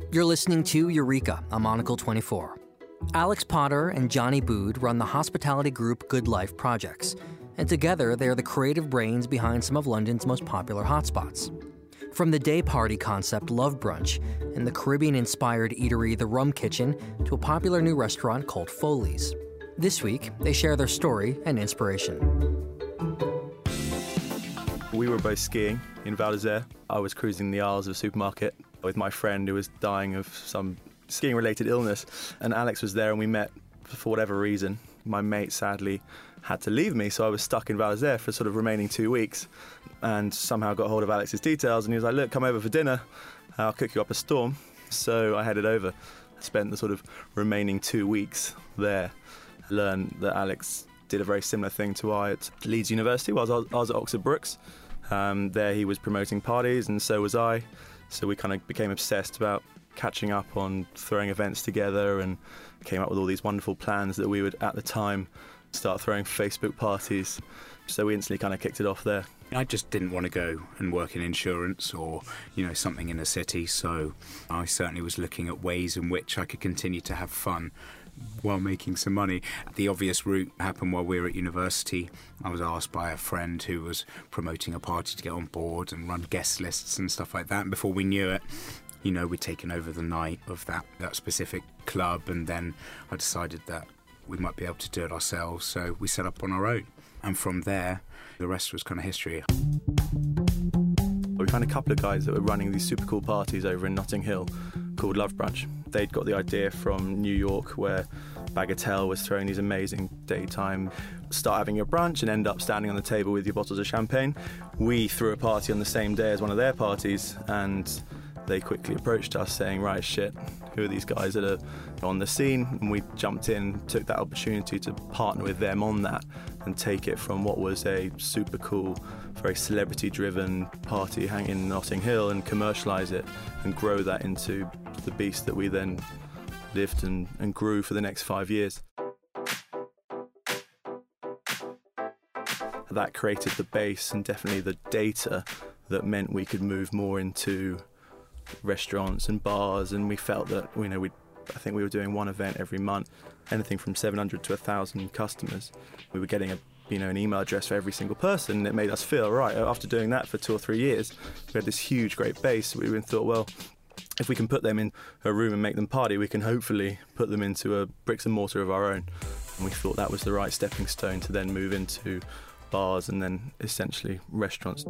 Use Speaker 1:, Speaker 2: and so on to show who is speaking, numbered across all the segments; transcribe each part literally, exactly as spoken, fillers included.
Speaker 1: You're listening to Eureka on Monocle twenty-four. Alex Potter and Johnny Bood run the hospitality group Good Life Projects, and together they're the creative brains behind some of London's most popular hotspots. From the day party concept Love Brunch and the Caribbean-inspired eatery The Rum Kitchen to a popular new restaurant called Foley's. This week, they share their story and inspiration.
Speaker 2: We were both skiing in Val d'Isère. I was cruising the aisles of a supermarket with my friend who was dying of some skiing-related illness, and Alex was there and we met for whatever reason. My mate sadly had to leave me, so I was stuck in Val d'Isère for sort of remaining two weeks and somehow got hold of Alex's details and he was like, look, come over for dinner, I'll cook you up a storm. So I headed over. I spent the sort of remaining two weeks there. I learned that Alex did a very similar thing to I at Leeds University while I was, I was at Oxford Brookes. Um, there he was promoting parties and so was I. So we kind of became obsessed about catching up on throwing events together and came up with all these wonderful plans that we would, at the time, start throwing Facebook parties. So we instantly kind of kicked it off there.
Speaker 3: I just didn't want to go and work in insurance or, you know, something in a city. So I certainly was looking at ways in which I could continue to have fun while making some money. The obvious route happened while we were at university. I was asked by a friend who was promoting a party to get on board and run guest lists and stuff like that. And before we knew it, you know, we'd taken over the night of that, that specific club, and then I decided that we might be able to do it ourselves, so we set up on our own. And from there, the rest was kind of history.
Speaker 2: We found a couple of guys that were running these super cool parties over in Notting Hill called Love Brunch. They'd got the idea from New York, where Bagatelle was throwing these amazing daytime, start having your brunch and end up standing on the table with your bottles of champagne. We threw a party on the same day as one of their parties, and they quickly approached us saying, right, shit, who are these guys that are on the scene? And we jumped in, took that opportunity to partner with them on that and take it from what was a super cool, very celebrity-driven party hanging in Notting Hill and commercialise it and grow that into the beast that we then lived and, and grew for the next five years. That created the base and definitely the data that meant we could move more into restaurants and bars, and we felt that, you know, we I think we were doing one event every month, anything from seven hundred to one thousand customers. We were getting a you know an email address for every single person, and it made us feel right. After doing that for two or three years, we had this huge, great base. We thought, well, if we can put them in a room and make them party, we can hopefully put them into a bricks and mortar of our own. And we thought that was the right stepping stone to then move into bars and then essentially restaurants.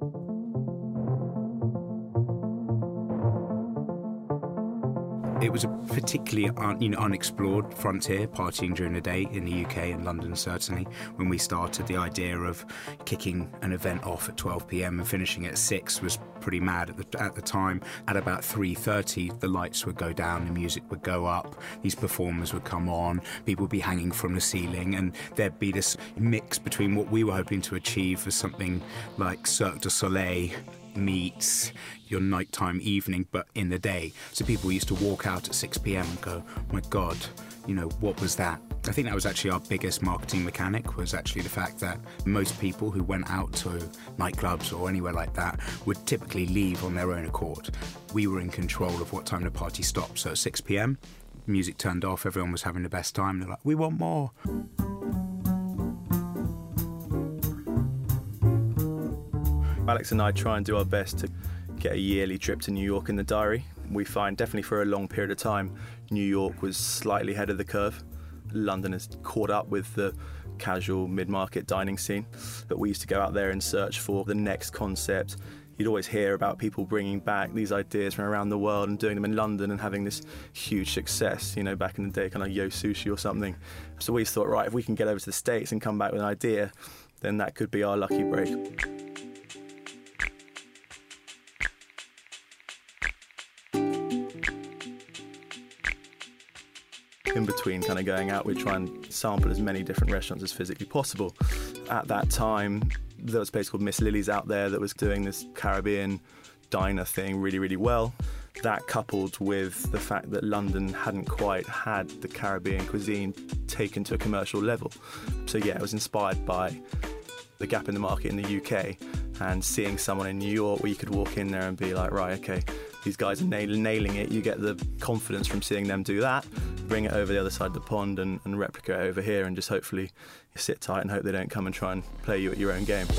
Speaker 3: It was a particularly un, you know, unexplored frontier, partying during the day in the U K and London, certainly. When we started, the idea of kicking an event off at twelve p.m. and finishing at six was pretty mad at the, at the time. At about three thirty, the lights would go down, the music would go up, these performers would come on, people would be hanging from the ceiling, and there'd be this mix between what we were hoping to achieve as something like Cirque du Soleil meets your nighttime evening, but in the day. So people used to walk out at six p.m. and go, oh my God, you know, what was that? I think that was actually our biggest marketing mechanic, was actually the fact that most people who went out to nightclubs or anywhere like that would typically leave on their own accord. We were in control of what time the party stopped. So at six p.m, music turned off, everyone was having the best time. They're like, we want more.
Speaker 2: Alex and I try and do our best to get a yearly trip to New York in the diary. We find definitely for a long period of time, New York was slightly ahead of the curve. London has caught up with the casual mid-market dining scene. But we used to go out there and search for the next concept. You'd always hear about people bringing back these ideas from around the world and doing them in London and having this huge success, you know, back in the day, kind of Yo Sushi or something. So we thought, right, if we can get over to the States and come back with an idea, then that could be our lucky break. In between kind of going out, we'd try and sample as many different restaurants as physically possible. At that time, there was a place called Miss Lily's out there that was doing this Caribbean diner thing really, really well. That coupled with the fact that London hadn't quite had the Caribbean cuisine taken to a commercial level. So yeah, it was inspired by the gap in the market in the U K And seeing someone in New York where you could walk in there and be like, right, okay, these guys are nail- nailing it. You get the confidence from seeing them do that, bring it over the other side of the pond and, and replicate it over here, and just hopefully you sit tight and hope they don't come and try and play you at your own game.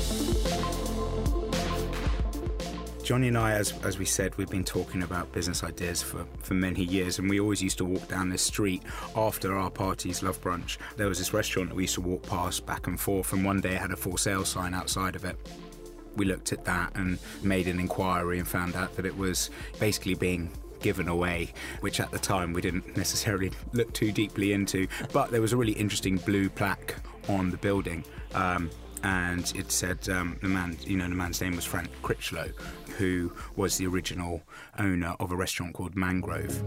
Speaker 3: Johnny and I, as as we said, we've been talking about business ideas for, for many years, and we always used to walk down this street after our parties, Love Brunch. There was this restaurant that we used to walk past back and forth, and one day it had a for sale sign outside of it. We looked at that and made an inquiry and found out that it was basically being given away, which at the time we didn't necessarily look too deeply into, but there was a really interesting blue plaque on the building. Um, and it said um, the man, you know, the man's name was Frank Critchlow, who was the original owner of a restaurant called Mangrove.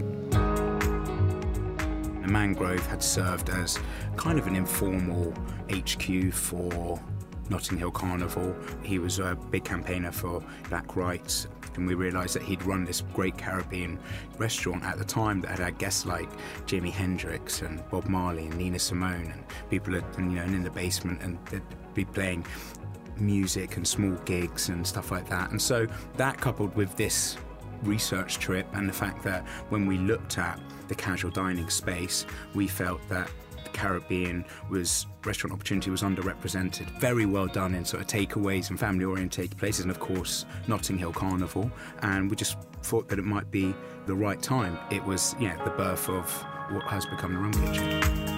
Speaker 3: The Mangrove had served as kind of an informal H Q for Notting Hill Carnival. He was a big campaigner for black rights, and we realised that he'd run this great Caribbean restaurant at the time that had had guests like Jimi Hendrix and Bob Marley and Nina Simone, and people had, you know, in the basement, and they'd be playing music and small gigs and stuff like that. And so that, coupled with this research trip and the fact that when we looked at the casual dining space, we felt that the Caribbean was restaurant opportunity was underrepresented. Very well done in sort of takeaways and family oriented places, and of course Notting Hill Carnival, and we just thought that it might be the right time. It was, yeah, the birth of what has become the Rum Kitchen.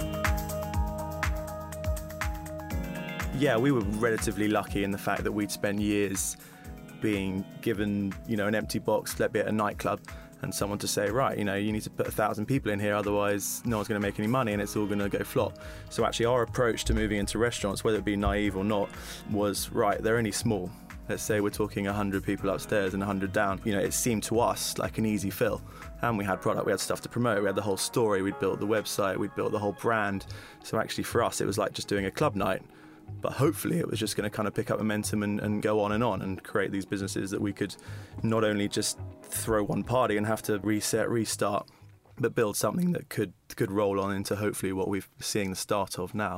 Speaker 2: Yeah, we were relatively lucky in the fact that we'd spent years being given, you know, an empty box, let be at a nightclub, and someone to say, right, you know, you need to put a thousand people in here, otherwise no one's going to make any money and it's all going to go flop. So actually our approach to moving into restaurants, whether it be naive or not, was, right, they're only small. Let's say we're talking one hundred people upstairs and one hundred down. You know, it seemed to us like an easy fill. And we had product, we had stuff to promote, we had the whole story, we'd built the website, we'd built the whole brand. So actually for us, it was like just doing a club night. But hopefully it was just going to kind of pick up momentum and, and go on and on and create these businesses that we could not only just throw one party and have to reset, restart, but build something that could could roll on into hopefully what we're seeing the start of now.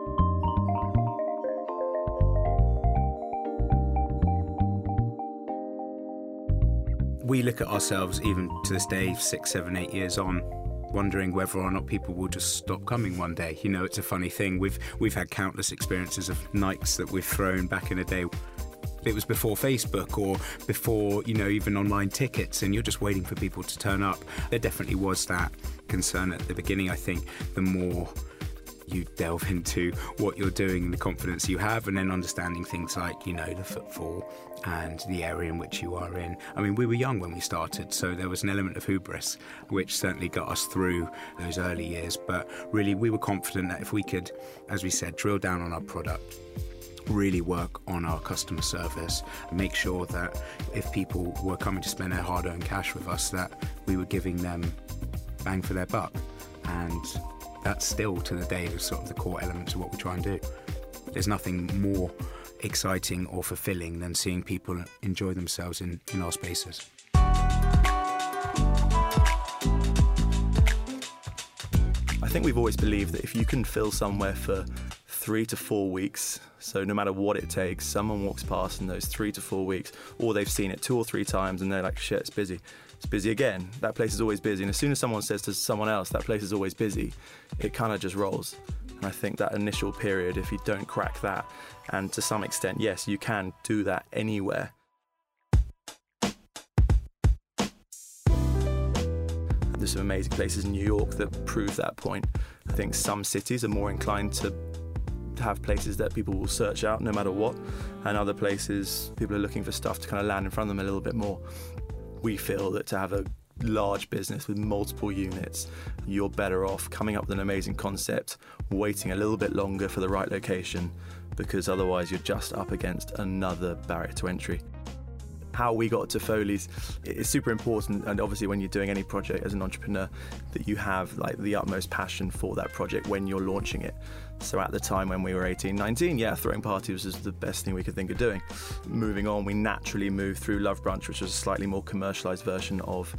Speaker 3: We look at ourselves, even to this day, six, seven, eight years on, wondering whether or not people will just stop coming one day. You know, it's a funny thing. We've we've had countless experiences of nights that we've thrown back in the day. It was before Facebook or before, you know, even online tickets, and you're just waiting for people to turn up. There definitely was that concern at the beginning. I think the more you delve into what you're doing and the confidence you have, and then understanding things like, you know, the footfall and the area in which you are in. I mean, we were young when we started, so there was an element of hubris, which certainly got us through those early years. But really, we were confident that if we could, as we said, drill down on our product, really work on our customer service, and make sure that if people were coming to spend their hard-earned cash with us, that we were giving them bang for their buck. And that's still, to the day, sort of the core elements of what we try and do. There's nothing more exciting or fulfilling than seeing people enjoy themselves in, in our spaces.
Speaker 2: I think we've always believed that if you can fill somewhere for three to four weeks, so no matter what it takes, someone walks past in those three to four weeks, or they've seen it two or three times and they're like, shit, it's busy. It's busy again. That place is always busy. And as soon as someone says to someone else, that place is always busy, it kind of just rolls. And I think that initial period, if you don't crack that, and to some extent, yes, you can do that anywhere. There's some amazing places in New York that prove that point. I think some cities are more inclined to have places that people will search out no matter what, and other places people are looking for stuff to kind of land in front of them a little bit more. We feel that to have a large business with multiple units, you're better off coming up with an amazing concept, waiting a little bit longer for the right location, because otherwise you're just up against another barrier to entry. How we got to Foley's is super important, and obviously when you're doing any project as an entrepreneur, that you have like the utmost passion for that project when you're launching it. So at the time when we were eighteen, nineteen, yeah, throwing parties was the best thing we could think of doing. Moving on, we naturally moved through Love Brunch, which was a slightly more commercialised version of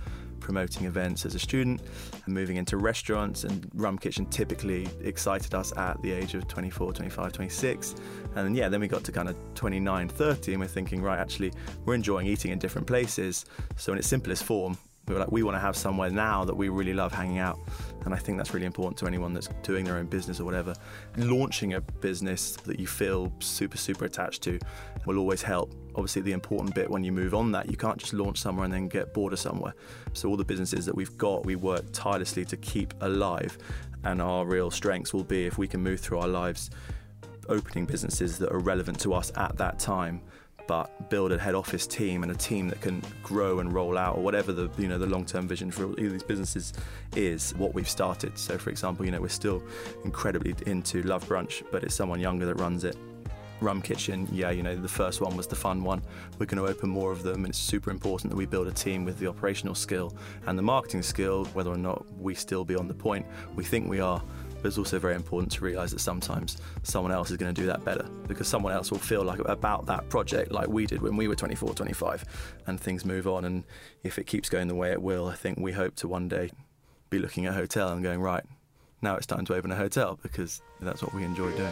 Speaker 2: promoting events as a student and moving into restaurants, and Rum Kitchen typically excited us at the age of twenty-four, twenty-five, twenty-six. And yeah, then we got to kind of twenty-nine, thirty, and we're thinking, right, actually, we're enjoying eating in different places. So in its simplest form, we were like, we want to have somewhere now that we really love hanging out. And I think that's really important to anyone that's doing their own business or whatever. Launching a business that you feel super, super attached to will always help. Obviously, the important bit when you move on that, you can't just launch somewhere and then get bored of somewhere. So all the businesses that we've got, we work tirelessly to keep alive. And our real strengths will be if we can move through our lives opening businesses that are relevant to us at that time, but build a head office team and a team that can grow and roll out, or whatever the you know the long-term vision for all these businesses is, what we've started. So for example, you know, we're still incredibly into Love Brunch, but it's someone younger that runs it. Rum Kitchen, yeah, you know, the first one was the fun one. We're going to open more of them, and it's super important that we build a team with the operational skill and the marketing skill. Whether or not we still be on the point, we think we are. But it's also very important to realise that sometimes someone else is going to do that better, because someone else will feel like about that project like we did when we were twenty-four, twenty-five, and things move on. And if it keeps going the way it will, I think we hope to one day be looking at a hotel and going, right, now it's time to open a hotel, because that's what we enjoy doing.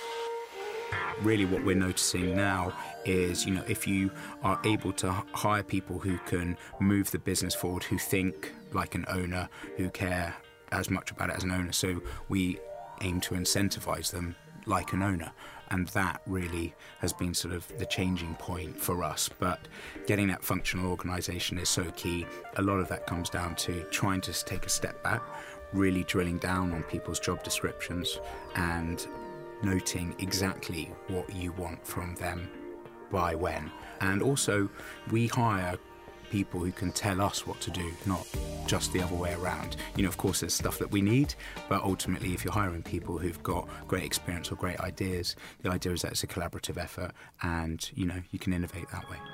Speaker 3: Really what we're noticing now is, you know, if you are able to hire people who can move the business forward, who think like an owner, who care as much about it as an owner, so we aim to incentivise them like an owner, and that really has been sort of the changing point for us. But getting that functional organisation is so key. A lot of that comes down to trying to take a step back, really drilling down on people's job descriptions and noting exactly what you want from them by when. And also, we hire people who can tell us what to do, not just the other way around. You know, of course there's stuff that we need, but ultimately if you're hiring people who've got great experience or great ideas, the idea is that it's a collaborative effort, and, you know, you can innovate that way.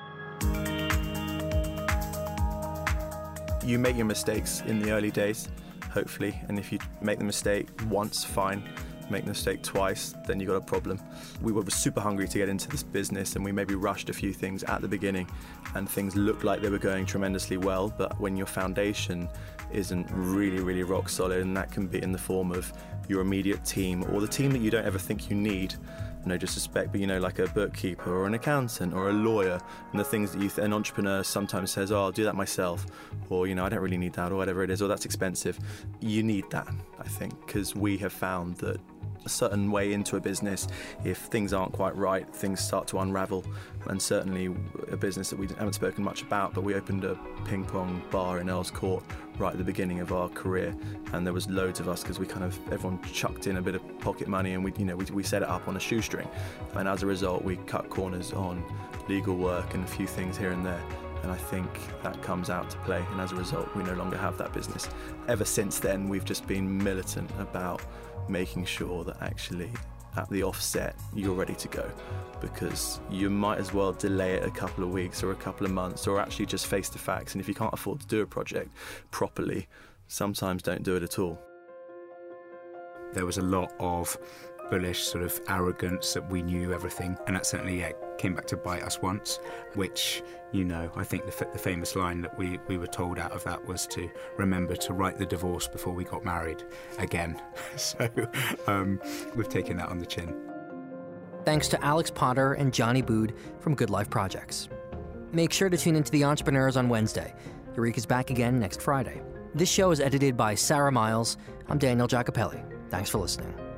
Speaker 2: You make your mistakes in the early days, hopefully, and if you make the mistake once, fine. Make the mistake twice, then you got a problem. We were super hungry to get into this business, and we maybe rushed a few things at the beginning, and things looked like they were going tremendously well, but when your foundation isn't really, really rock solid, and that can be in the form of your immediate team or the team that you don't ever think you need, no disrespect, but you know, like a bookkeeper or an accountant or a lawyer, and the things that you th- an entrepreneur sometimes says, oh, I'll do that myself, or, you know, I don't really need that, or whatever it is, or that's expensive. You need that, I think, because we have found that a certain way into a business, if things aren't quite right, things start to unravel. And certainly a business that we haven't spoken much about, but we opened a ping pong bar in Earl's Court right at the beginning of our career, and there was loads of us because we kind of everyone chucked in a bit of pocket money, and we you know we, we set it up on a shoestring, and as a result we cut corners on legal work and a few things here and there. And I think that comes out to play, and as a result we no longer have that business. Ever since then we've just been militant about making sure that actually at the offset you're ready to go, because you might as well delay it a couple of weeks or a couple of months, or actually just face the facts. And if you can't afford to do a project properly, sometimes don't do it at all.
Speaker 3: There was a lot of bullish sort of arrogance that we knew everything, and that certainly yeah, came back to bite us once, which, you know, I think the, the famous line that we, we were told out of that was to remember to write the divorce before we got married again. So um, we've taken that on the chin.
Speaker 1: Thanks to Alex Potter and Johnny Bood from Good Life Projects. Make sure to tune into The Entrepreneurs on Wednesday. Eureka's back again next Friday. This show is edited by Sarah Miles. I'm Daniel Jacopelli. Thanks for listening.